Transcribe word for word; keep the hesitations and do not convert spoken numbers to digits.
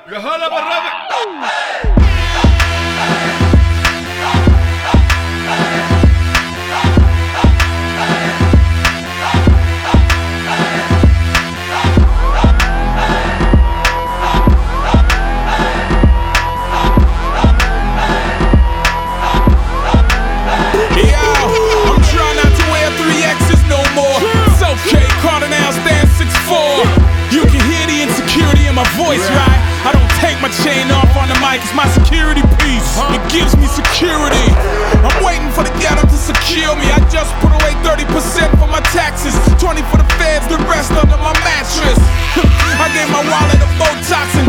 يا هلا بالربع. Voice, right? I don't take my chain off on the mic, it's my security piece. It gives me security. I'm waiting for the ghetto to secure me. I just put away thirty percent for my taxes, twenty for the feds, the rest under my mattress. I gave my wallet a Botox and